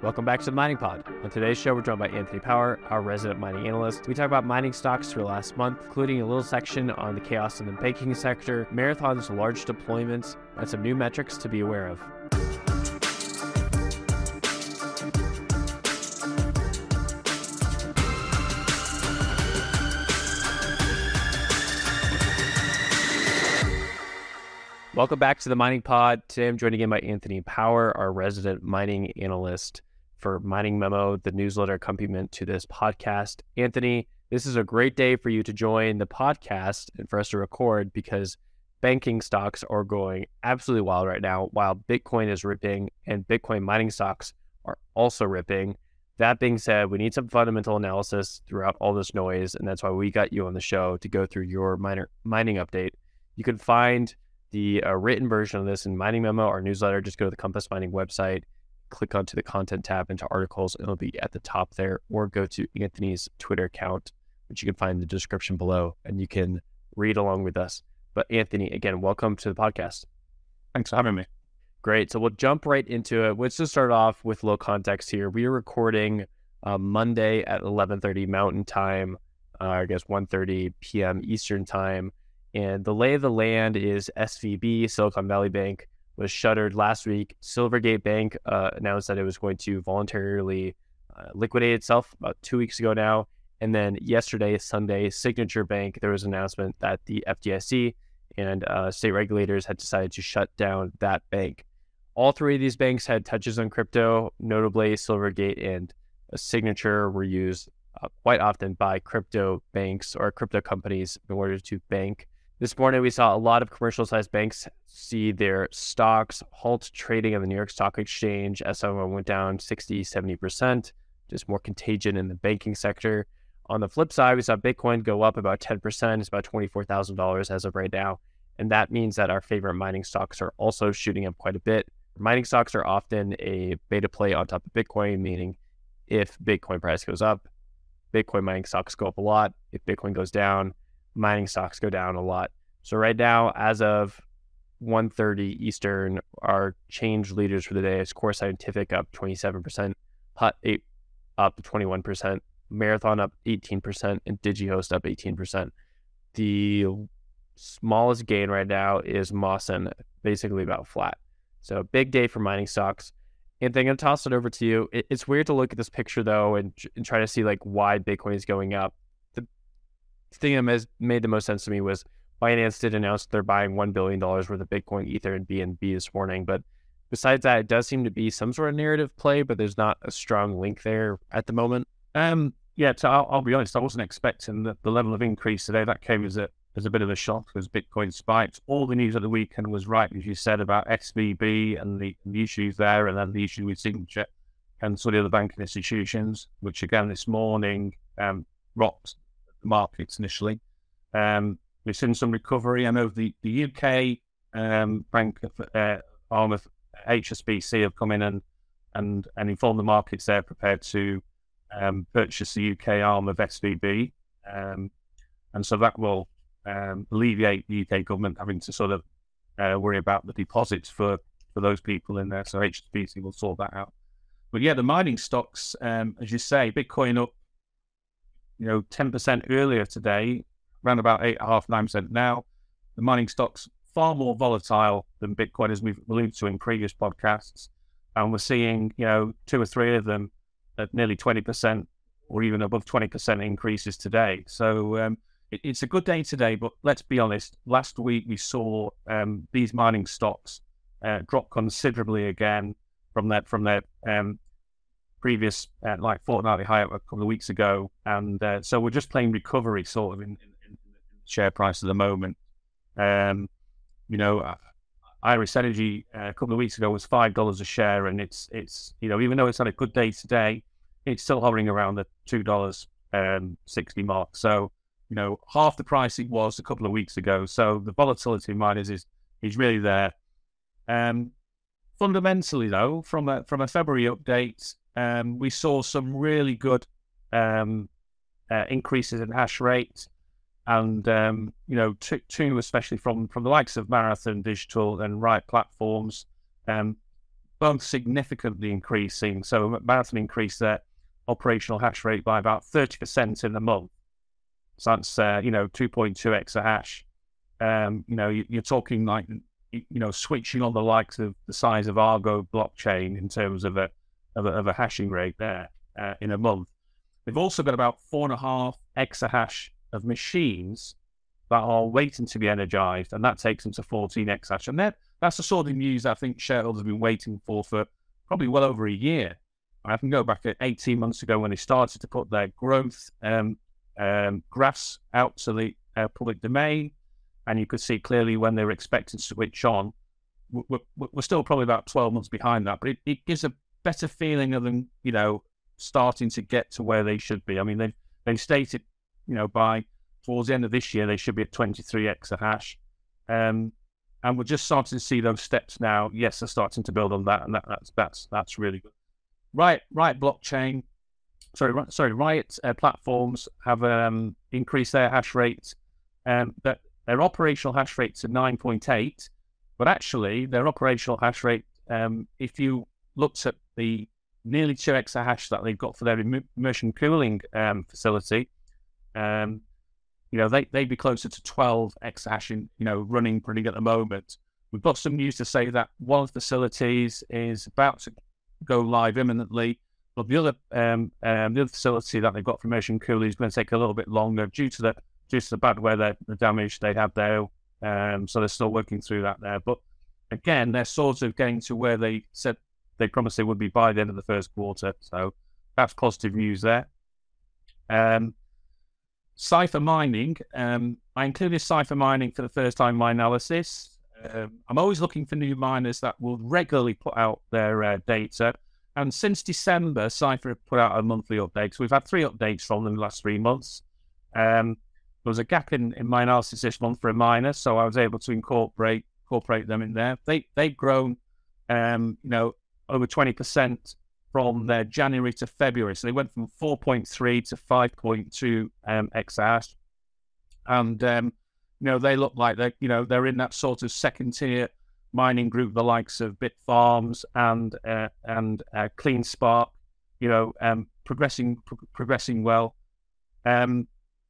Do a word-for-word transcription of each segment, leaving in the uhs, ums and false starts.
Welcome back to the Mining Pod. On today's show, we're joined by Anthony Power, our resident mining analyst. We talk about mining stocks for the last month, including a little section on the chaos in the banking sector, Marathon's large deployments, and some new metrics to be aware of. Welcome back to the Mining Pod. Today I'm joined again by Anthony Power, our resident mining analyst for Mining Memo, the newsletter accompaniment to this podcast. Anthony, this is a great day for you to join the podcast and for us to record because banking stocks are going absolutely wild right now while Bitcoin is ripping and Bitcoin mining stocks are also ripping. That being said, we need some fundamental analysis throughout all this noise, and that's why we got you on the show to go through your miner, mining update. You can find the uh, written version of this in Mining Memo, our newsletter. Just go to the Compass Mining website, click onto the content tab into articles, and it'll be at the top there, or go to Anthony's Twitter account, which you can find in the description below, and you can read along with us. But Anthony, again, welcome to the podcast. Thanks for having me. Great. So we'll jump right into it. Let's just start off with a little context here. We are recording uh, Monday at eleven thirty Mountain Time, uh, I guess one thirty p.m. Eastern Time. And the lay of the land is S V B, Silicon Valley Bank, was shuttered last week. Silvergate Bank uh, announced that it was going to voluntarily uh, liquidate itself about two weeks ago now. And then yesterday, Sunday, Signature Bank, there was an announcement that the F D I C and uh, state regulators had decided to shut down that bank. All three of these banks had touches on crypto, notably Silvergate and Signature were used uh, quite often by crypto banks or crypto companies in order to bank. This morning, we saw a lot of commercial-sized banks see their stocks halt trading on the New York Stock Exchange. S M O went down sixty, seventy percent, just more contagion in the banking sector. On the flip side, we saw Bitcoin go up about ten percent. It's about twenty-four thousand dollars as of right now. And that means that our favorite mining stocks are also shooting up quite a bit. Mining stocks are often a beta play on top of Bitcoin, meaning if Bitcoin price goes up, Bitcoin mining stocks go up a lot. If Bitcoin goes down, mining stocks go down a lot. So right now, as of one thirty Eastern, our change leaders for the day is Core Scientific up twenty-seven percent, Hut eight up twenty-one percent, Marathon up eighteen percent, and DigiHost up eighteen percent. The smallest gain right now is Mawson, basically about flat. So big day for mining stocks. And I'm going to toss it over to you. It, it's weird to look at this picture though and, and try to see like why Bitcoin is going up. Thing that has made the most sense to me was Binance did announce they're buying one billion dollars worth of Bitcoin, Ether, and B N B this morning. But besides that, it does seem to be some sort of narrative play, but there's not a strong link there at the moment. Um, yeah, so I'll, I'll be honest, I wasn't expecting the, the level of increase today. That came as a as a bit of a shock as Bitcoin spiked. All the news of the weekend was right, as you said, about S V B and the, the issues there, and then the issue with Signature and some of the other banking institutions, which again this morning um, rocked markets initially. Um, we've seen some recovery. I know the, the U K um, bank uh, arm of H S B C have come in and and, and informed the markets they're prepared to um, purchase the U K arm of S V B. Um, and so that will um, alleviate the U K government having to sort of uh, worry about the deposits for, for those people in there. So H S B C will sort that out. But yeah, the mining stocks, um, as you say, Bitcoin up you know, ten percent earlier today, around about eight point five, nine percent now. The mining stocks far more volatile than Bitcoin, as we've alluded to in previous podcasts. And we're seeing, you know, two or three of them at nearly twenty percent or even above twenty percent increases today. So um, it, it's a good day today, but let's be honest. Last week, we saw um, these mining stocks uh, drop considerably again from their, from their um, previous uh, like fortnightly high a couple of weeks ago, and uh, so we're just playing recovery sort of in, in, in the share price at the moment. Um, you know, uh, Iris Energy uh, a couple of weeks ago was five dollars a share, and it's it's you know even though it's had a good day today, it's still hovering around the two dollars um, sixty mark. So you know half the price it was a couple of weeks ago. So the volatility in miners is is really there. Um, fundamentally though, from a from a February update. Um, we saw some really good um, uh, increases in hash rate, and um, you know, two, two especially from from the likes of Marathon Digital and Riot Platforms. Um, both significantly increasing. So Marathon increased their operational hash rate by about thirty percent in a month. So that's, uh, you know, two point two exahash. Um, you know, you, you're talking like, you know, switching on the likes of the size of Argo blockchain in terms of a of a, of a hashing rate there uh, in a month. They've also got about four and a half exahash of machines that are waiting to be energized, and that takes them to fourteen exahash. And that, that's the sort of news I think shareholders have been waiting for for probably well over a year. I can go back at eighteen months ago when they started to put their growth um, um, graphs out to the uh, public domain, and you could see clearly when they were expecting to switch on. We're, we're still probably about twelve months behind that, but it, it gives a better feeling of them, you know, starting to get to where they should be. I mean, they've, they've stated, you know, by towards the end of this year, they should be at twenty-three exahash. Um, and we're just starting to see those steps now. Yes, they're starting to build on that, and that, that's that's that's really good. Riot, Riot blockchain, sorry, sorry, Riot uh, platforms have um, increased their hash rate. Um, that their operational hash rate to nine point eight, but actually their operational hash rate, um, if you looked at the nearly two exahash that they've got for their immersion cooling um, facility, um, you know, they, they'd be closer to twelve exahash in, you know, running, running at the moment. We've got some news to say that one of the facilities is about to go live imminently, but the other um, um, the other facility that they've got for immersion cooling is going to take a little bit longer due to the due to the bad weather, the damage they had there. Um, so they're still working through that there. But again, they're sort of getting to where they said they promised they would be by the end of the first quarter. So that's positive news there. Um, Cypher mining. Um, I included Cypher mining for the first time in my analysis. Um, I'm always looking for new miners that will regularly put out their uh, data. And since December, Cypher have put out a monthly update. So we've had three updates from them in the last three months. Um, there was a gap in, in my analysis this month for a miner, so I was able to incorporate incorporate them in there. They, they've grown, um, you know, over twenty percent from their January to February. So they went from four point three to five point two um, exahash. And, um, you know, they look like they're, you know, they're in that sort of second tier mining group, the likes of Bitfarms and uh, and uh, CleanSpark, you know, um, progressing pro- progressing well. Um,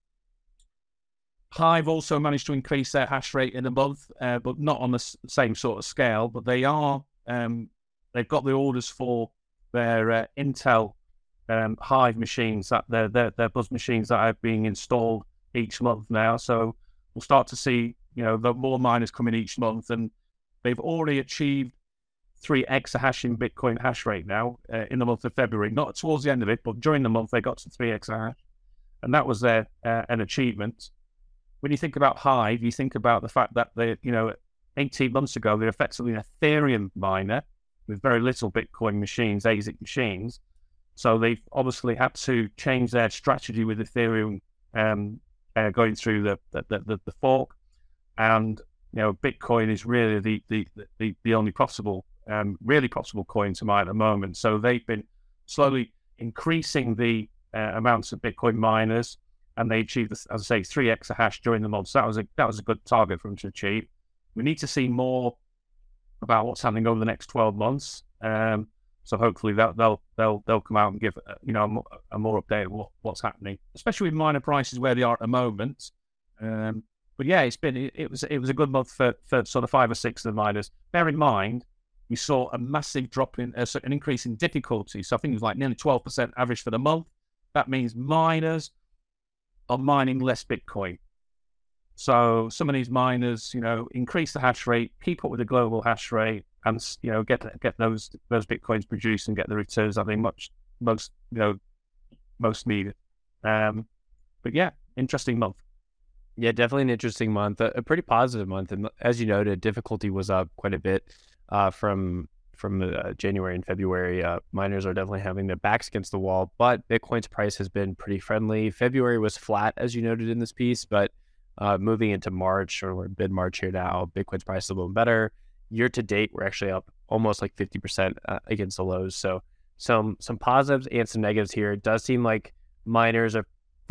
Hive also managed to increase their hash rate in a month, uh, but not on the s- same sort of scale. But they are, um, they've got the orders for their uh, Intel um, Hive machines, that their, their their Buzz machines that are being installed each month now. So we'll start to see, you know, the more miners coming each month, and they've already achieved three exahash in Bitcoin hash rate now uh, in the month of February. Not towards the end of it, but during the month they got to three exahash, and that was their uh, an achievement. When you think about Hive, you think about the fact that they, you know, eighteen months ago they're effectively an Ethereum miner with very little Bitcoin machines, A S I C machines. So they've obviously had to change their strategy with Ethereum um, uh, going through the the, the the fork, and you know, Bitcoin is really the the the, the only possible, um, really possible coin to mine at the moment. So they've been slowly increasing the uh, amounts of Bitcoin miners, and they achieved, as I say, three exahash during the month. So that was a that was a good target for them to achieve. We need to see more about what's happening over the next twelve months. Um, so hopefully they'll they'll they'll they'll come out and give uh, you know a more, a more update of what, what's happening, especially with miner prices where they are at the moment. Um, But yeah, it's been it, it was it was a good month for, for sort of five or six of the miners. Bear in mind, we saw a massive drop in uh, an increase in difficulty. So I think it was like nearly twelve percent average for the month. That means miners are mining less Bitcoin. So some of these miners, you know, increase the hash rate, keep up with the global hash rate, and you know get get those those Bitcoins produced and get the returns that they much most you know most needed. Um, but yeah, interesting month. Yeah, definitely an interesting month, a, a pretty positive month. And as you noted, difficulty was up quite a bit uh, from from uh, January and February. Uh, miners are definitely having their backs against the wall, but Bitcoin's price has been pretty friendly. February was flat, as you noted in this piece, but uh, moving into March, or we're mid-March here now, Bitcoin's price is a little better. Year to date, we're actually up almost like fifty percent uh, against the lows. So some some positives and some negatives here. It does seem like miners are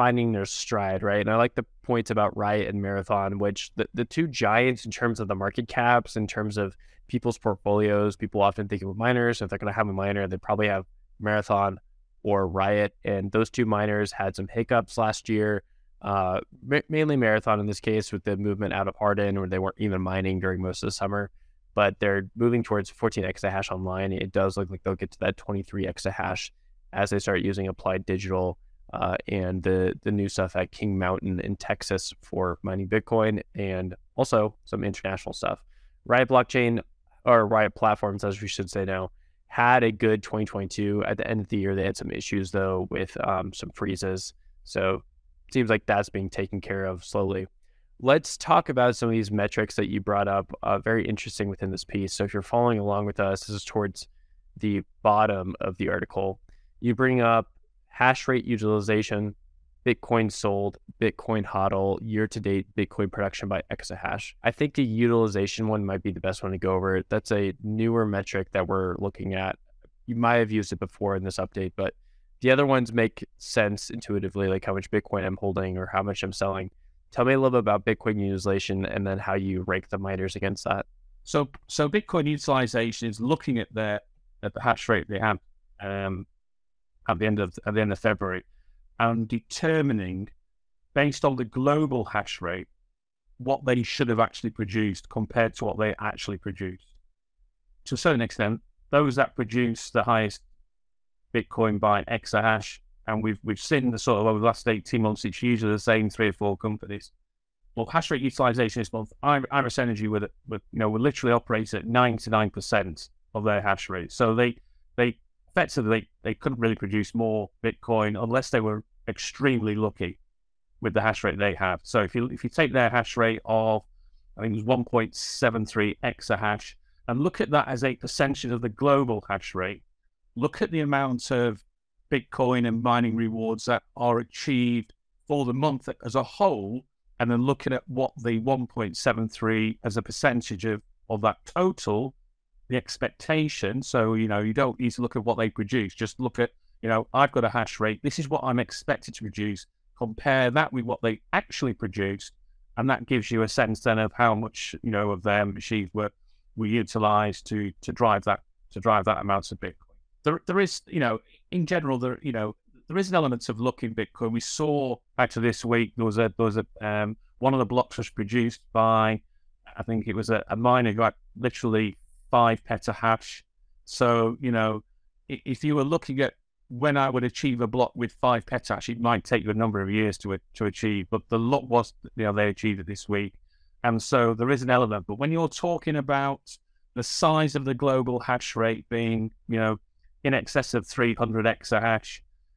finding their stride, right? And I like the points about Riot and Marathon, which the, the two giants in terms of the market caps, in terms of people's portfolios. People often think of miners. If they're going to have a miner, they probably have Marathon or Riot. And those two miners had some hiccups last year, uh, ma- mainly Marathon in this case, with the movement out of Hardin, where they weren't even mining during most of the summer. But they're moving towards fourteen exahash online. It does look like they'll get to that twenty-three exahash as they start using Applied Digital uh, and the, the new stuff at King Mountain in Texas for mining Bitcoin, and also some international stuff. Riot Blockchain, or Riot Platforms, as we should say now, had a good twenty twenty-two. At the end of the year, they had some issues, though, with um, some freezes. So it seems like that's being taken care of slowly. Let's talk about some of these metrics that you brought up. Uh, very interesting within this piece. So if you're following along with us, this is towards the bottom of the article. You bring up hash rate utilization, Bitcoin sold, Bitcoin hodl, year-to-date Bitcoin production by exahash. I think the utilization one might be the best one to go over. That's a newer metric that we're looking at. You might have used it before in this update, but the other ones make sense intuitively, like how much Bitcoin I'm holding or how much I'm selling. Tell me a little bit about Bitcoin utilization and then how you rank the miners against that. So, so Bitcoin utilization is looking at their at the hash rate they have um, at the end of at the end of February, and determining, based on the global hash rate, what they should have actually produced compared to what they actually produced. To a certain extent, those that produce the highest Bitcoin by exahash, and we've we've seen the sort of over the last eighteen months, it's usually the same three or four companies. Well, hash rate utilization this month, Iris Energy with it, with you know, will literally operate at ninety-nine percent of their hash rate. So they they effectively they couldn't really produce more Bitcoin unless they were extremely lucky with the hash rate they have. So if you if you take their hash rate of, I think it was one point seven three exahash, and look at that as a percentage of the global hash rate, look at the amount of Bitcoin and mining rewards that are achieved for the month as a whole, and then looking at what the one point seven three as a percentage of, of that total, the expectation. So, you know, you don't need to look at what they produce. Just look at, you know, I've got a hash rate. This is what I'm expected to produce. Compare that with what they actually produced. And that gives you a sense then of how much, you know, of their machines were, were utilized to, to drive that, to drive that amount of Bitcoin. There, there is, you know, in general, there, you know, there is an element of looking Bitcoin. We saw actually this week, there was a, there was a, um, one of the blocks was produced by, I think it was a, a miner who had literally five petahash. So, you know, if you were looking at when I would achieve a block with five petahash, it might take you a number of years to to achieve, but the lot was, you know, they achieved it this week. And so there is an element, but when you're talking about the size of the global hash rate being, you know, in excess of three hundred exahash,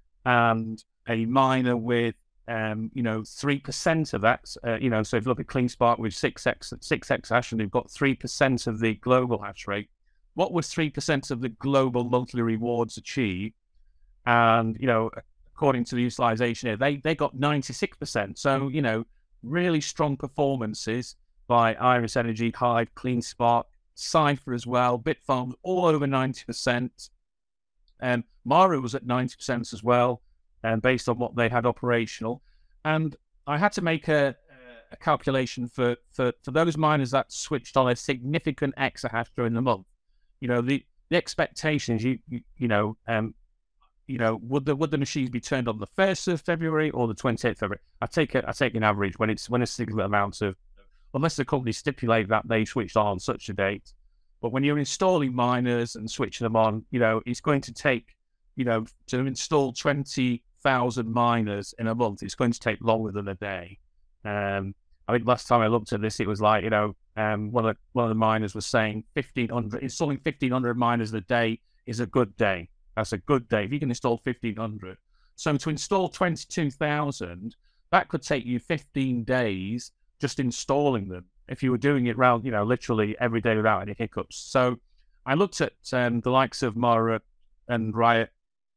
and a miner with, um, you know, three percent of that, uh, you know, so if you look at CleanSpark with six x six exahash, and they've got three percent of the global hash rate, what was three percent of the global monthly rewards achieved? And, you know, according to the utilization here, they, they got ninety-six percent. So, you know, really strong performances by Iris Energy, Hive, CleanSpark, Cypher as well, Bitfarms, all over ninety percent. Um, Mara was at ninety percent as well, um, based on what they had operational. And I had to make a, a calculation for, for, for those miners that switched on a significant exahash during the month. You know, the, the expectation is, you, you, you know, um, you know, would the would the machines be turned on the first of February or the twenty-eighth of February? I take a, I take an average when it's when a significant amount of, unless the company stipulate that they switched on on such a date. But when you're installing miners and switching them on, you know, it's going to take, you know, to install twenty thousand miners in a month, it's going to take longer than a day. Um, I think last time I looked at this, it was like, you know, um, one of the, one of the miners was saying fifteen hundred, installing fifteen hundred miners a day is a good day. That's a good day. If you can install fifteen hundred. So to install twenty-two thousand, that could take you fifteen days just installing them, if you were doing it round, you know, literally every day without any hiccups. So I looked at um, the likes of Mara and Riot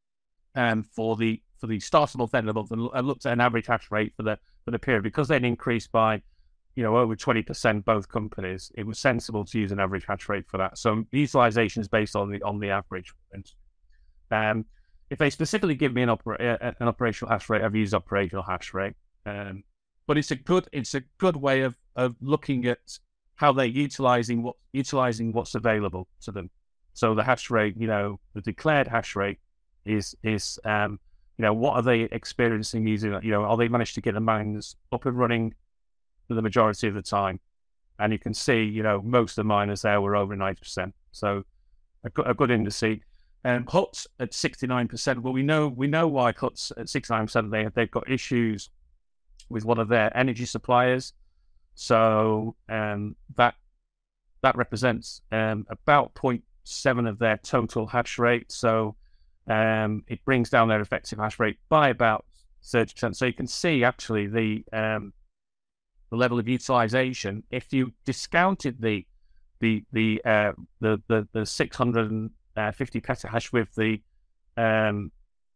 um, for the for the start of the month, end of the month, and I looked at an average hash rate for the for the period, because they'd increased by, you know, over twenty percent both companies. It was sensible to use an average hash rate for that. So utilization is based on the on the average. Um, if they specifically give me an, opera, an operational hash rate, I've used operational hash rate. Um, but it's a good it's a good way of of looking at how they're utilizing what utilizing what's available to them. So the hash rate, you know, the declared hash rate is is um, you know, what are they experiencing using? You know, are they managed to get the miners up and running for the majority of the time? And you can see, you know, most of the miners there were over ninety percent. So a good, a good indice. Um, H U T at sixty-nine percent. Well, we know we know why H U T's at sixty-nine percent. They they've got issues with one of their energy suppliers. So um, that that represents um, about zero point seven of their total hash rate. So um, it brings down their effective hash rate by about thirty percent. So you can see actually the um, the level of utilization. If you discounted the the the uh, the, the the six hundred fifty petahash with the um,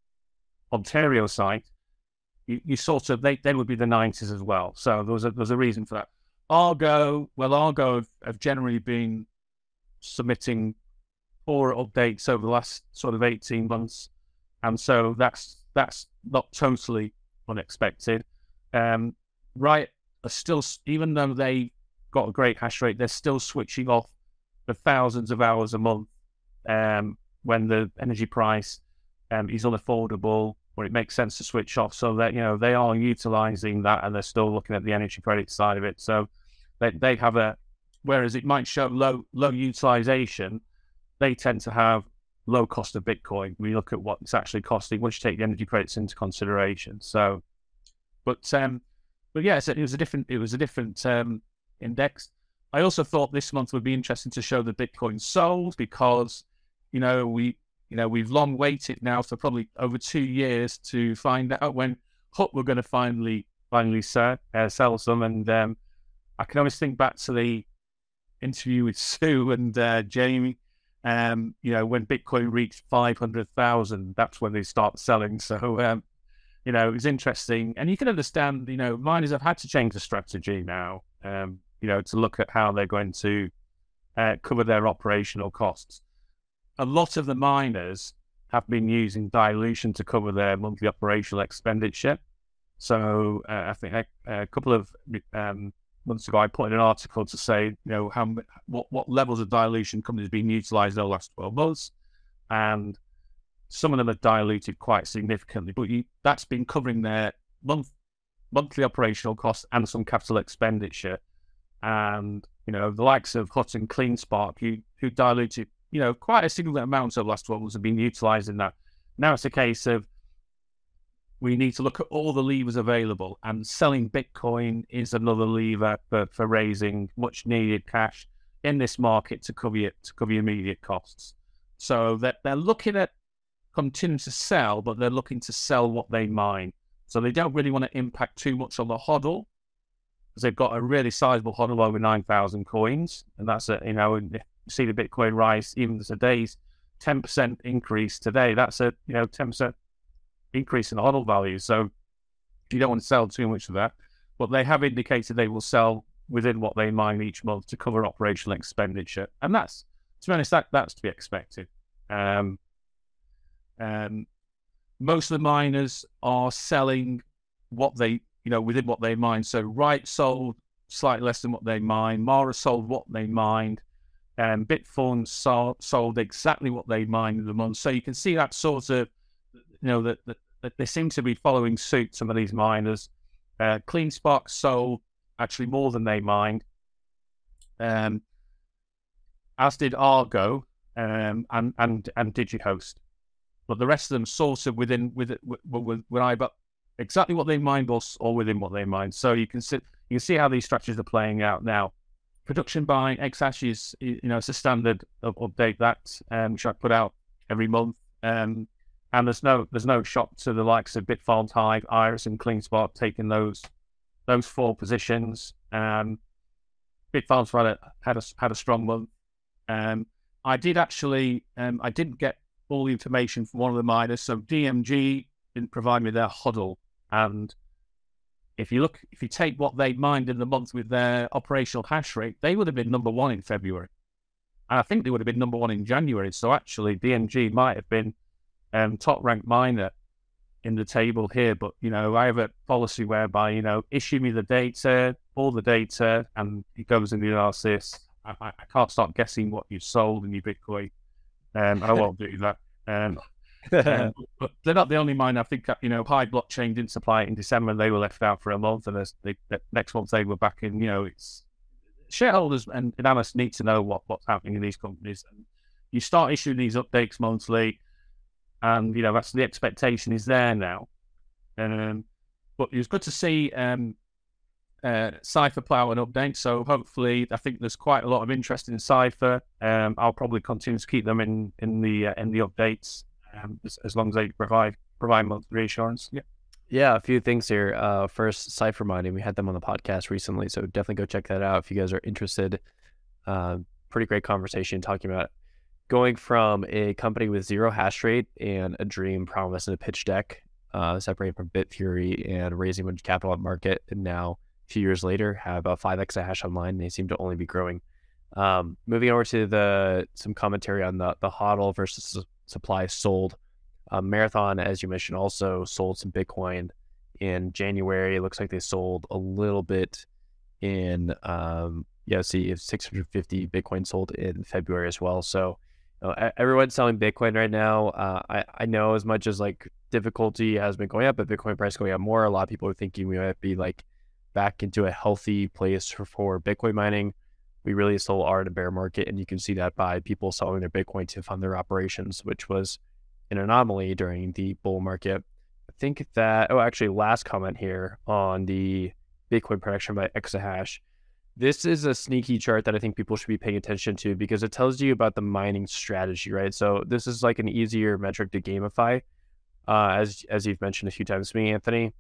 Ontario site, you, you sort of they they would be the nineties as well. So there was a there's a reason for that. Argo, well, Argo have, have generally been submitting poor updates over the last sort of eighteen months, and so that's that's not totally unexpected. Um, right, are still, even though they got a great hash rate, they're still switching off for thousands of hours a month um, when the energy price um, is unaffordable, or it makes sense to switch off. So that, you know, they are utilizing that, and they're still looking at the energy credit side of it. So they they have a, whereas it might show low low utilization, they tend to have low cost of Bitcoin. We look at what it's actually costing, once you take the energy credits into consideration. So, but um, but yeah, so it was a different it was a different um, index. I also thought this month would be interesting to show the Bitcoin sold, because you know we you know we've long waited now for probably over two years to find out when H U T were going to finally finally sell, uh, sell some. And um, I can always think back to the interview with Sue and uh, Jamie. Um, you know, when Bitcoin reached five hundred thousand, that's when they start selling. So, um, you know, it's interesting. And you can understand, you know, miners have had to change the strategy now, um, you know, to look at how they're going to uh, cover their operational costs. A lot of the miners have been using dilution to cover their monthly operational expenditure. So uh, I think a, a couple of um, months ago, I put in an article to say, you know, how what, what levels of dilution companies have been utilized in the last twelve months, and some of them have diluted quite significantly. But you, that's been covering their month monthly operational costs and some capital expenditure. And you know, the likes of H U T and CleanSpark, who who diluted, you know, quite a significant amount over the last twelve months, have been utilizing that. Now it's a case of, we need to look at all the levers available, and selling Bitcoin is another lever for, for raising much needed cash in this market to cover it, to cover your immediate costs. So that they're looking at continuing to sell, but they're looking to sell what they mine. So they don't really want to impact too much on the hodl, because they've got a really sizable hodl over nine thousand coins, and that's a, you know, you see the Bitcoin rise, even today's ten percent increase today. That's a, you know, ten percent increase in the hodl value. So you don't want to sell too much of that, but they have indicated they will sell within what they mine each month to cover operational expenditure, and that's, to be honest, that that's to be expected. Um, um, most of the miners are selling what they, you know, within what they mine. So Right sold slightly less than what they mine. Mara sold what they mined, and Bitfarms sold, sold exactly what they mined in the month. So you can see that sort of, you know, that, that, that they seem to be following suit, some of these miners. Uh, CleanSpark sold actually more than they mined, um, as did Argo um, and, and, and DigiHost. But the rest of them sort of within, with it, with, with either exactly what they mined or, or within what they mined. So you can see, you can see how these strategies are playing out now. Production by Exahash is, you know, it's a standard update that, um, which I put out every month. Um, And there's no there's no shock to the likes of Bitfarms, Hive, Iris, and CleanSpark taking those those four positions. Um, Bitfarms had a had a had a strong month. Um, I did actually um, I didn't get all the information from one of the miners, so D M G didn't provide me their hodl. And if you look, if you take what they mined in the month with their operational hash rate, they would have been number one in February, and I think they would have been number one in January. So actually, D M G might have been um, top ranked miner in the table here, but you know, I have a policy whereby, you know, issue me the data, all the data, and it goes in the analysis. I, I can't start guessing what you've sold in your Bitcoin. Um, I won't do that. Um, um, but they're not the only miner. I think, you know, Hive Blockchain didn't supply it in December, and they were left out for a month, and they, the next month they were back in. You know, it's shareholders and analysts need to know what, what's happening in these companies. And you start issuing these updates monthly, and you know that's the expectation is there now. Um, but it was good to see um, uh, Cypher put out an update. So hopefully, I think there's quite a lot of interest in Cypher. Um, I'll probably continue to keep them in in the uh, in the updates um, as, as long as they provide provide monthly reassurance. Yeah. Yeah, a few things here. Uh, first, Cypher Mining. We had them on the podcast recently, so definitely go check that out if you guys are interested. Uh, pretty great conversation talking about going from a company with zero hash rate and a dream promise in a pitch deck, uh, separating from Bitfury and raising a bunch of capital at market, and now a few years later have about five exahash online. They seem to only be growing. Um, moving over to the some commentary on the the hodl versus su- supply sold. Uh, Marathon, as you mentioned, also sold some Bitcoin in January. It looks like they sold a little bit in, um, yeah, see, six hundred fifty Bitcoin sold in February as well. So uh, everyone's selling Bitcoin right now. Uh, I, I know as much as like difficulty has been going up, but Bitcoin price going up more. A lot of people are thinking we might be like back into a healthy place for, for Bitcoin mining. We really still are in a bear market, and you can see that by people selling their Bitcoin to fund their operations, which was an anomaly during the bull market. I think that, oh, actually, last comment here on the Bitcoin production by exahash. This is a sneaky chart that I think people should be paying attention to because it tells you about the mining strategy, right? So this is like an easier metric to gamify, uh, as as you've mentioned a few times to me, Anthony.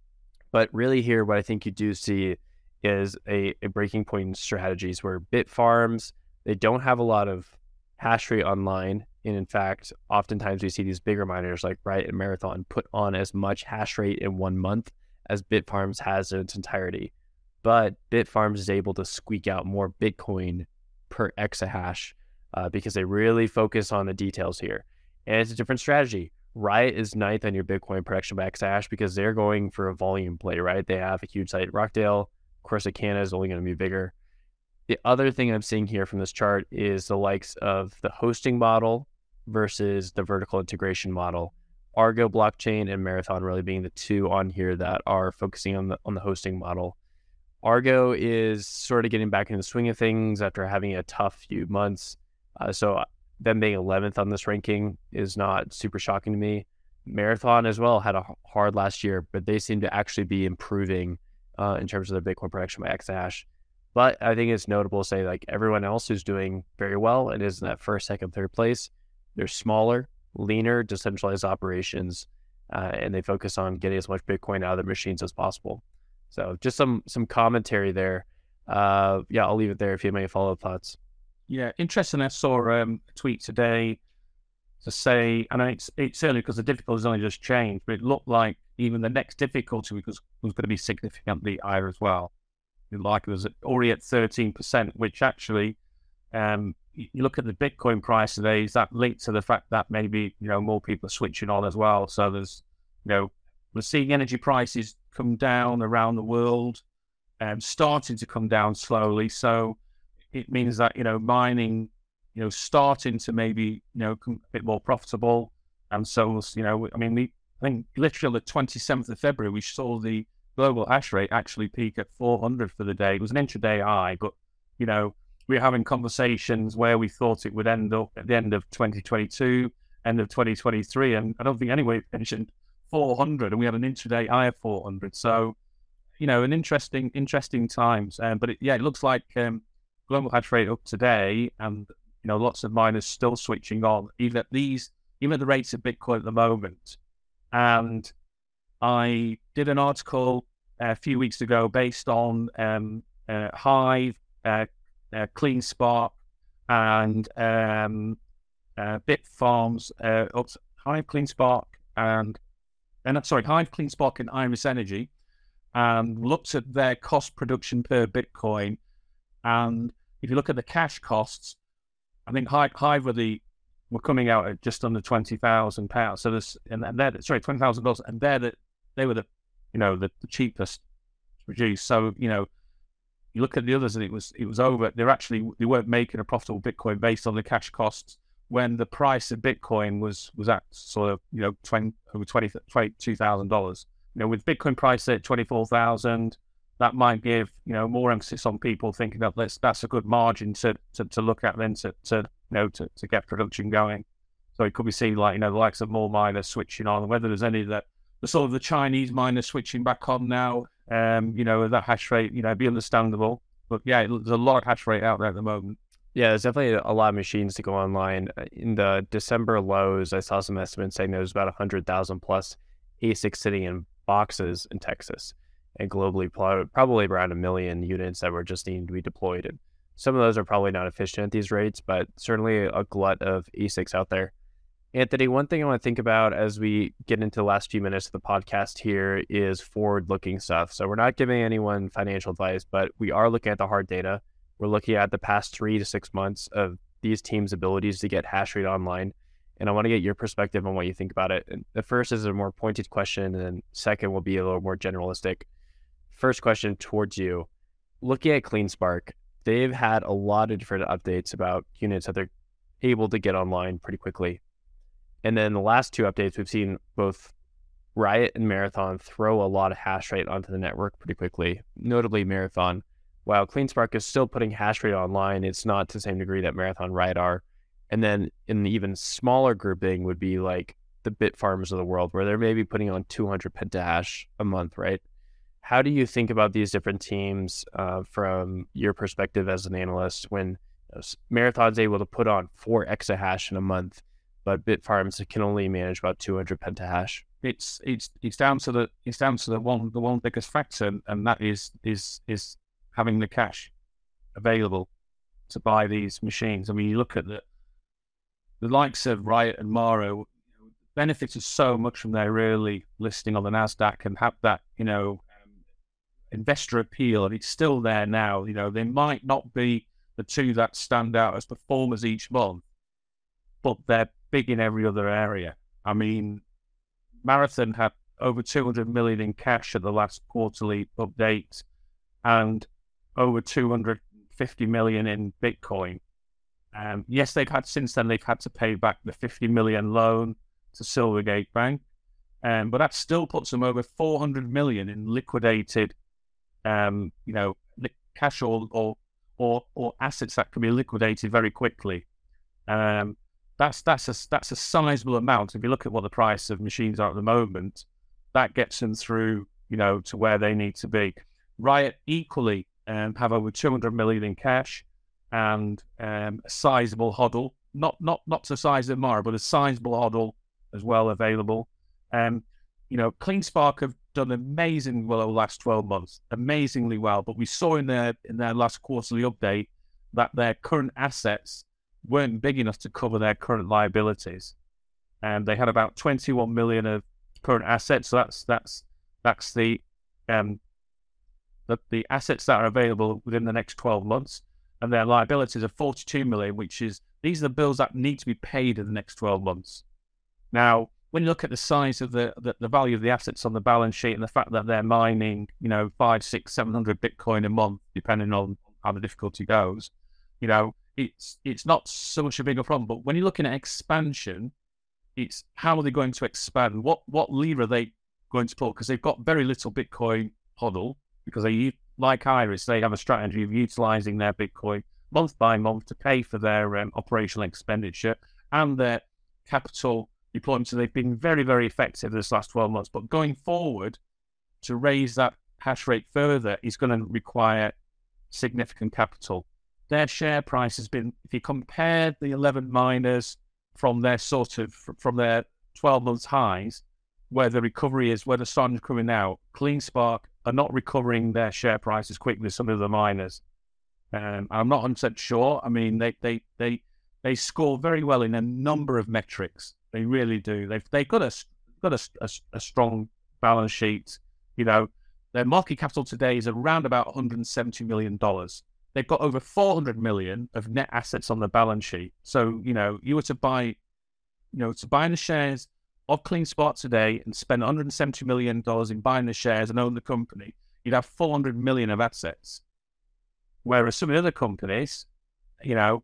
But really here, what I think you do see is a, a breaking point in strategies where Bitfarms, they don't have a lot of hash rate online. And in fact, oftentimes we see these bigger miners like Riot and Marathon put on as much hash rate in one month as Bitfarms has in its entirety. But Bitfarms is able to squeak out more Bitcoin per exahash uh, because they really focus on the details here. And it's a different strategy. Riot is ninth on your Bitcoin production by exahash because they're going for a volume play, right? They have a huge site at Rockdale. Corsicana is only going to be bigger. The other thing I'm seeing here from this chart is the likes of the hosting model versus the vertical integration model. Argo blockchain and Marathon really being the two on here that are focusing on the on the hosting model. Argo is sort of getting back in the swing of things after having a tough few months. Uh, so them being eleventh on this ranking is not super shocking to me. Marathon as well had a hard last year, but they seem to actually be improving uh, in terms of their Bitcoin production by exahash. But I think it's notable to say like everyone else who's doing very well and is in that first, second, third place, they're smaller, leaner, decentralized operations, uh, and they focus on getting as much Bitcoin out of their machines as possible. So just some some commentary there. Uh, yeah, I'll leave it there if you have any follow-up thoughts. Yeah, interesting. I saw um, a tweet today to say, and it's it's certainly because the difficulty has only just changed, but it looked like even the next difficulty was, was going to be significantly higher as well. Like it was already at thirteen percent, which actually, um, you look at the Bitcoin price today, is that linked to the fact that maybe, you know, more people are switching on as well. So there's, you know, we're seeing energy prices come down around the world and starting to come down slowly. So it means that, you know, mining, you know, starting to maybe, you know, a bit more profitable. And so, you know, I mean, we, I think literally the twenty-seventh of February, we saw the global hash rate actually peak at four hundred for the day. It was an intraday high, but, you know, we were having conversations where we thought it would end up at the end of twenty twenty-two, end of twenty twenty-three, and I don't think anyone mentioned four hundred, and we had an intraday high of four hundred. So, you know, an interesting, interesting times. Um, but it, yeah, it looks like um, global hash rate up today, and you know, lots of miners still switching on, even at these, even at the rates of Bitcoin at the moment. And I did an article a few weeks ago based on um, uh, Hive, uh, uh, CleanSpark, and um, uh, Bitfarms. Uh, oops, Hive, CleanSpark, and and sorry, Hive, CleanSpark, and Iris Energy, and looked at their cost production per Bitcoin. And if you look at the cash costs, I think Hive, Hive were the were coming out at just under twenty thousand pounds. So this, and, and they're sorry, twenty thousand dollars, and they're the, they were the, you know, the, the cheapest to produce. So you know, you look at the others, and it was it was over. They're actually they weren't making a profitable Bitcoin based on the cash costs when the price of Bitcoin was was at sort of you know twenty over twenty twenty-two thousand dollars. You know, with Bitcoin price at twenty four thousand. That might give you know more emphasis on people thinking that let's, that's a good margin to, to, to look at then to, to you know to, to get production going. So it could be seen like you know the likes of more miners switching on, whether there's any that the sort of the Chinese miners switching back on now. Um, you know that hash rate, you know, be understandable. But yeah, there's a lot of hash rate out there at the moment. Yeah, there's definitely a lot of machines to go online. In the December lows, I saw some estimates saying there was about one hundred thousand plus A SICs sitting in boxes in Texas. And globally, probably around a million units that were just needing to be deployed. And some of those are probably not efficient at these rates, but certainly a glut of A SICs out there. Anthony, one thing I want to think about as we get into the last few minutes of the podcast here is forward-looking stuff. So we're not giving anyone financial advice, but we are looking at the hard data. We're looking at the past three to six months of these teams' abilities to get hash rate online. And I want to get your perspective on what you think about it. And the first is a more pointed question, and then second will be a little more generalistic. First question towards you. Looking at CleanSpark, they've had a lot of different updates about units that they're able to get online pretty quickly. And then the last two updates, we've seen both Riot and Marathon throw a lot of hash rate onto the network pretty quickly, notably Marathon. While CleanSpark is still putting hash rate online, it's not to the same degree that Marathon Riot are. And then in the even smaller grouping would be like the Bitfarms of the world, where they're maybe putting on two hundred petahash a month, right? How do you think about these different teams uh, from your perspective as an analyst when you know, Marathon's able to put on four exahash in a month, but Bitfarms can only manage about two hundred pentahash? It's it's it's down to the it's down to the one the one biggest factor, and that is is is having the cash available to buy these machines. I mean, you look at the the likes of Riot and Maro benefited so much from their early listing on the NASDAQ and have that you know. investor appeal, and it's still there now. You know, they might not be the two that stand out as performers each month, but they're big in every other area. I mean, Marathon had over two hundred million in cash at the last quarterly update and over two hundred fifty million in Bitcoin. Um, yes, they've had since then, they've had to pay back the fifty million loan to Silvergate Bank, um, but that still puts them over four hundred million in liquidated Um, you know, cash or, or or or assets that can be liquidated very quickly. Um, that's that's a that's a sizable amount. If you look at what the price of machines are at the moment, that gets them through, you know, to where they need to be. Riot equally um, have over two hundred million in cash and um, a sizable hodl, not not not to the size of Mara, but a sizable hodl as well available. Um, you know, CleanSpark have done amazing well over the last twelve months, amazingly well. But we saw in their in their last quarterly update that their current assets weren't big enough to cover their current liabilities, and they had about twenty-one million of current assets. So that's that's that's the um the, the assets that are available within the next twelve months, and their liabilities are forty-two million, which is these are the bills that need to be paid in the next twelve months. Now, when you look at the size of the, the, the value of the assets on the balance sheet and the fact that they're mining, you know, five, six, seven hundred Bitcoin a month, depending on how the difficulty goes, you know, it's it's not so much a bigger problem. But when you're looking at expansion, it's how are they going to expand? What what lever are they going to pull? Because they've got very little Bitcoin hodl, because they, like Iris, they have a strategy of utilizing their Bitcoin month by month to pay for their um, operational expenditure and their capital deployment. So they've been very, very effective this last twelve months. But going forward, to raise that hash rate further is going to require significant capital. Their share price has been, if you compare the eleven miners from their sort of, from their twelve months highs, where the recovery is, where the sun's coming out, CleanSpark are not recovering their share price as quickly as some of the miners. Um, I'm not one hundred percent sure. I mean, they, they, they, they score very well in a number of metrics. They really do. They've they've got a got a, a, a strong balance sheet. You know, their market capital today is around about one hundred seventy million dollars. they've got over four hundred million of net assets on the balance sheet. So, you know, you were to buy, you know, to buy the shares of CleanSpark today and spend one hundred seventy million dollars in buying the shares and own the company, you'd have four hundred million of assets. Whereas some of the other companies, you know,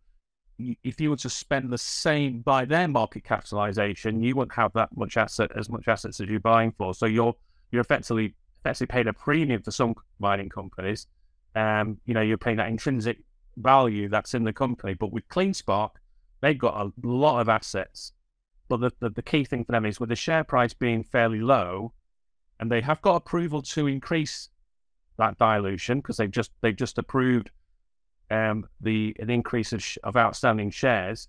if you were to spend the same by their market capitalization, you wouldn't have that much asset, as much assets as you're buying for. So you're you're effectively effectively paying a premium for some mining companies. Um, you know, you're paying that intrinsic value that's in the company. But with CleanSpark, they've got a lot of assets. But the, the, the key thing for them is with the share price being fairly low, and they have got approval to increase that dilution because they've just they've just approved um, the an increase of, sh- of outstanding shares.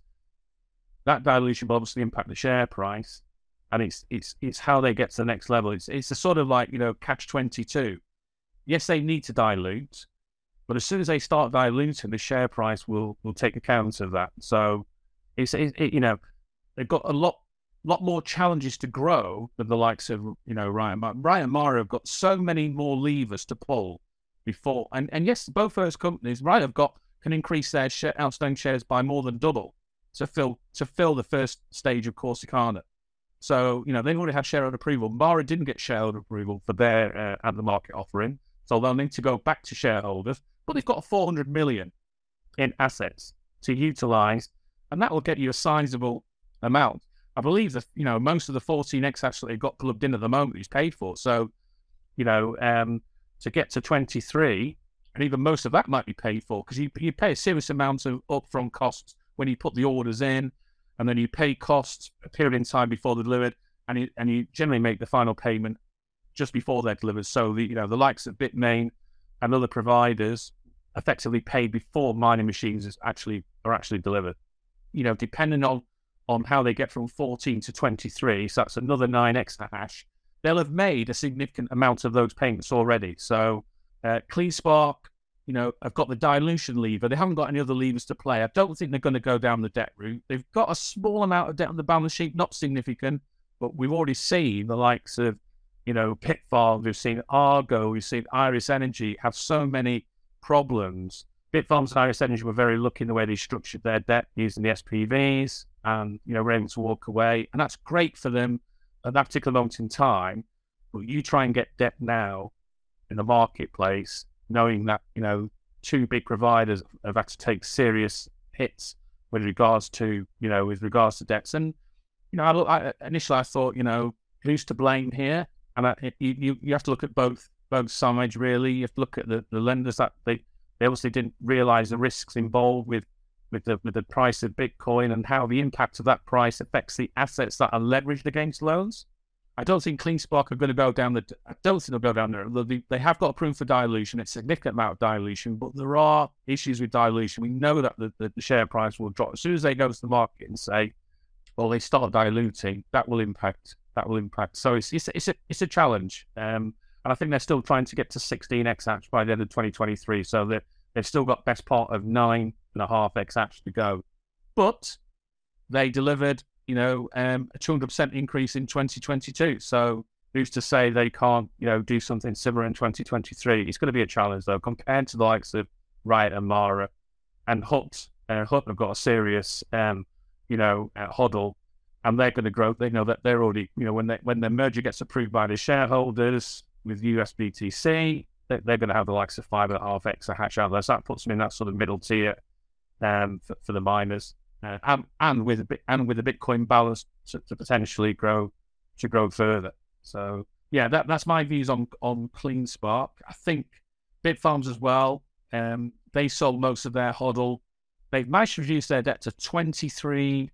That dilution will obviously impact the share price, and it's it's it's how they get to the next level. It's it's a sort of like, you know, catch twenty-two. Yes, they need to dilute, but as soon as they start diluting, the share price will will take account of that. So it's it, it, you know, they've got a lot lot more challenges to grow than the likes of, you know, Ryan Mara. Ryan Mara have got so many more levers to pull before, and and yes, both those companies, right, have got can increase their share, outstanding shares by more than double to fill to fill the first stage of Corsicana. So, you know, they've already had shareholder approval. Mara didn't get shareholder approval for their uh, at the market offering, so they'll need to go back to shareholders. But they've got four hundred million in assets to utilize, and that will get you a sizable amount. I believe that, you know, most of the fourteen exahash that they've got plugged in at the moment is paid for. So, you know, um, to get to twenty-three, and even most of that might be paid for, because you you pay a serious amount of upfront costs when you put the orders in, and then you pay costs a period in time before they're delivered, and you, and you generally make the final payment just before they're delivered. So the you know the likes of Bitmain and other providers effectively pay before mining machines is actually are actually delivered. You know, depending on on how they get from fourteen to twenty-three, so that's another nine exahash, they'll have made a significant amount of those payments already. So uh, CleanSpark, you know, have got the dilution lever. They haven't got any other levers to play. I don't think they're going to go down the debt route. They've got a small amount of debt on the balance sheet, not significant, but we've already seen the likes of, you know, Bitfarms, we've seen Argo, we've seen Iris Energy have so many problems. Bitfarms and Iris Energy were very lucky in the way they structured their debt using the S P Vs, and, you know, were able to walk away. And that's great for them at that particular moment in time. But you try and get debt now in the marketplace, knowing that, you know, two big providers have had to take serious hits with regards to, you know, with regards to debts. And, you know, I, I, initially I thought, you know, who's to blame here? And I, you you have to look at both both sides, really. You have to look at the, the lenders that they, they obviously didn't realize the risks involved with with the with the price of Bitcoin and how the impact of that price affects the assets that are leveraged against loans. I don't think CleanSpark are going to go down the. I don't think they'll go down there. They, they have got approved for dilution. It's a significant amount of dilution, but there are issues with dilution. We know that the, the, the share price will drop as soon as they go to the market and say, "Well, they start diluting." That will impact. That will impact. So it's it's it's a it's a challenge. Um, and I think they're still trying to get to sixteen exahash by the end of twenty twenty-three. So that they've still got best part of nine and a half exahash to go. But they delivered, you know, um, a two hundred percent increase in twenty twenty-two. So who's to say they can't, you know, do something similar in twenty twenty-three? It's going to be a challenge, though, compared to the likes of Riot and Mara and Hut. Uh, Hut have got a serious, um, you know, uh, hodl, and they're going to grow. They know that they're already, you know, when they, when their merger gets approved by the shareholders with U S B T C, they, they're going to have the likes of five and a half exahash out there. So that puts them in that sort of middle tier um, for, for the miners. Uh, and, and with a bit, and with a Bitcoin balance to, to potentially grow to grow further. So yeah, that that's my views on on CleanSpark. I think Bitfarms as well. Um, they sold most of their hodl. They've managed to reduce their debt to twenty-three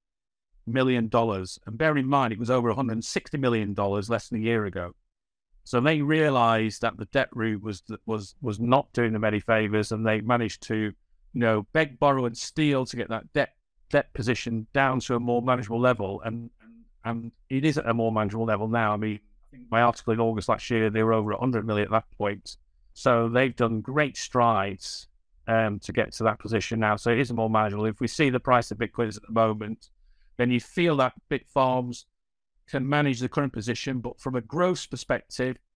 million dollars, and bear in mind it was over one hundred sixty million dollars less than a year ago. So they realised that the debt route was was was not doing them any favours, and they managed to, you know, beg, borrow, and steal to get that debt debt position down to a more manageable level, and and it is at a more manageable level now. I mean, I think my article in August last year, they were over one hundred million at that point. So they've done great strides um, to get to that position now. So it is more manageable. If we see the price of Bitcoin at the moment, then you feel that Bitfarms can manage the current position, but from a growth perspective,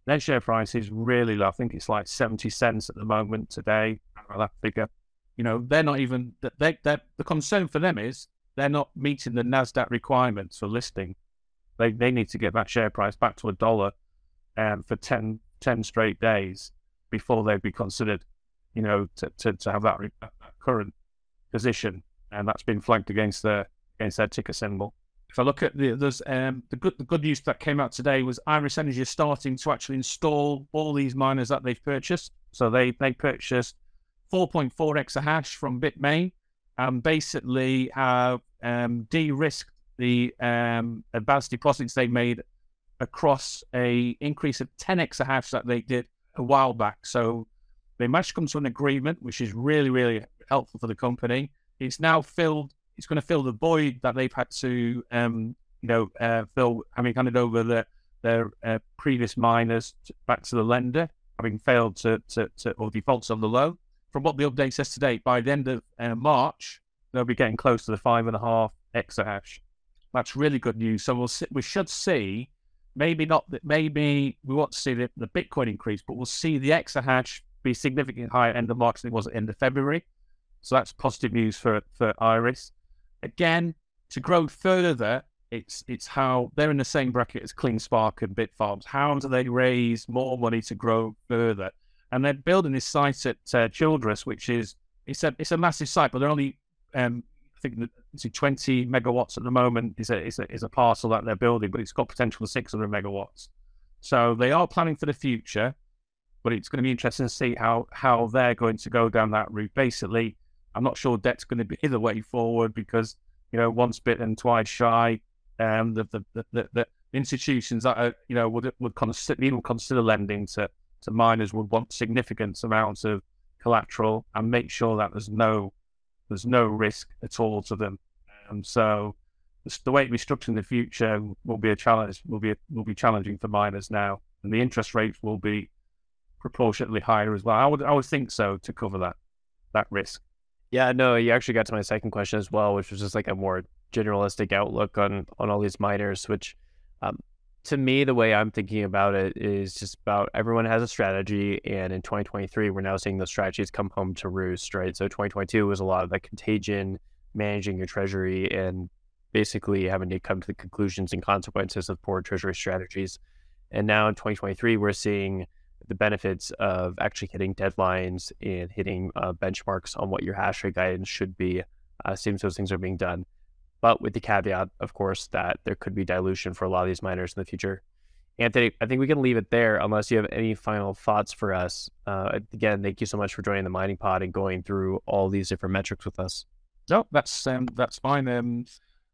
Their share price is really low. I think it's like seventy cents at the moment today, that figure. You know, they're not even, they, they, the concern for them is they're not meeting the NASDAQ requirements for listing. They they need to get that share price back to a dollar um, for ten, ten straight days before they'd be considered, you know, to, to, to have that, re- that current position. And that's been flagged against their, against their ticker symbol. If I look at the there's um, the good the good news that came out today was Iris Energy is starting to actually install all these miners that they've purchased. So they they purchased four point four exahash from Bitmain and basically have um, de-risked the um, advanced deposits they made across a increase of ten exahash that they did a while back. So they managed to come to an agreement, which is really really helpful for the company. It's now filled. It's going to fill the void that they've had to, um, you know, uh, fill, having handed over the, their uh, previous miners to, back to the lender, having failed to, to, to, or defaults on the loan. From what the update says today, by the end of uh, March, they'll be getting close to the five and a half exahash. That's really good news. So we'll see, we should see, maybe not that, maybe we won't see the, the Bitcoin increase, but we'll see the exahash be significantly higher end of March than it was at the end of February. So that's positive news for for Iris. Again, to grow further, it's it's how they're in the same bracket as CleanSpark and Bitfarms. How do they raise more money to grow further? And they're building this site at uh, Childress, which is it's a it's a massive site, but they're only um, I think it's twenty megawatts at the moment. Is a is a is a parcel that they're building, but it's got potential for six hundred megawatts. So they are planning for the future, but it's going to be interesting to see how how they're going to go down that route. Basically, I'm not sure debt's going to be the way forward because, you know, once bitten, twice shy. Um, the, the, the, the, the institutions that are, you know, would would consider, even consider lending to, to miners would want significant amounts of collateral and make sure that there's no there's no risk at all to them. Um, so the, the way it be structured in the future will be a challenge. Will be a, will be challenging for miners now, and the interest rates will be proportionately higher as well. I would I would think so to cover that that risk. Yeah, no, you actually got to my second question as well, which was just like a more generalistic outlook on on all these miners, which um, to me, the way I'm thinking about it is just about everyone has a strategy. And in twenty twenty-three, we're now seeing those strategies come home to roost, right? So twenty twenty-two was a lot of the contagion, managing your treasury, and basically having to come to the conclusions and consequences of poor treasury strategies. And now in twenty twenty-three, we're seeing the benefits of actually hitting deadlines and hitting uh, benchmarks on what your hash rate guidance should be. Uh, seems those things are being done, but with the caveat, of course, that there could be dilution for a lot of these miners in the future. Anthony, I think we can leave it there unless you have any final thoughts for us. Uh, again, thank you so much for joining the Mining Pod and going through all these different metrics with us. No, that's um, that's fine. Um,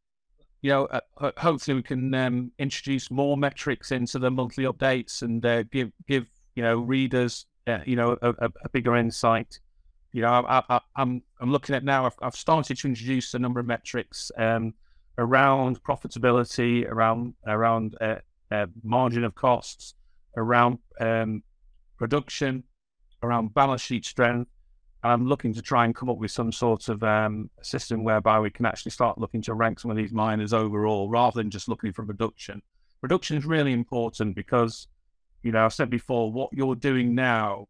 you know, uh, hopefully we can um, introduce more metrics into the monthly updates and uh, give give you know readers uh, you know a, a bigger insight. You know, I, I, I'm I'm looking at now. I've, I've started to introduce a number of metrics um, around profitability, around around uh, uh, margin of costs, around um, production, around balance sheet strength. I'm looking to try and come up with some sort of um, system whereby we can actually start looking to rank some of these miners overall, rather than just looking for production. Production is really important because, you know, I've said before, what you're doing now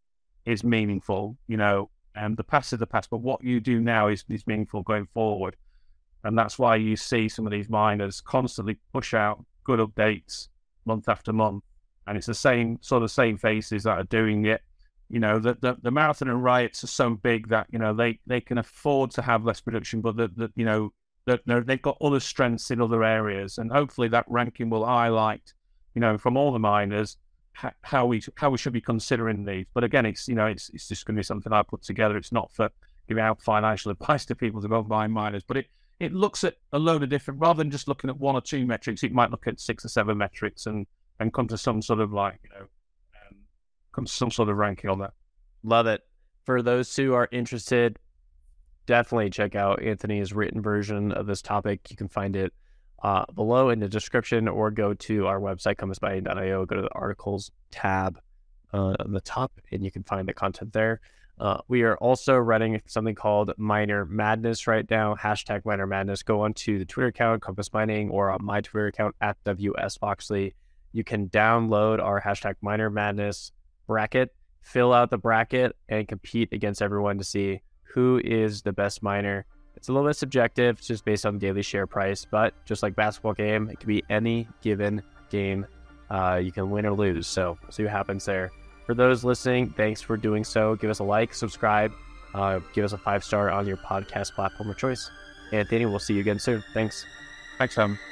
is meaningful. You know, and the past is the past, but what you do now is, is meaningful going forward. And that's why you see some of these miners constantly push out good updates month after month. And it's the same sort of same faces that are doing it. You know, the, the, the Marathon and Riots are so big that, you know, they, they can afford to have less production, but, the, the, you know, the, they've got other strengths in other areas. And hopefully that ranking will highlight, you know, from all the miners, ha- how we how we should be considering these. But again, it's, you know, it's it's just going to be something I put together. It's not for giving out financial advice to people to go buy miners, but it, it looks at a load of different, rather than just looking at one or two metrics, it might look at six or seven metrics and, and come to some sort of like, you know, some sort of ranking on that. Love it. For those who are interested, definitely check out Anthony's written version of this topic. You can find it uh, below in the description, or go to our website, compass mining dot io, go to the articles tab uh, on the top, and you can find the content there. Uh, we are also running something called Miner Madness right now, hashtag Miner Madness. Go on to the Twitter account, Compass Mining, or on my Twitter account at W S Foxley. you can download our hashtag Miner Madness bracket, fill out the bracket, and compete against everyone to see who is the best miner. It's a little bit subjective, it's just based on daily share price, but just like basketball game, it could be any given game. Uh, you can win or lose, so we'll see what happens there. For those listening, thanks for doing so. Give us a like, subscribe, uh, give us a five star on your podcast platform of choice. Anthony, we'll see you again soon. Thanks. Thanks, Sam.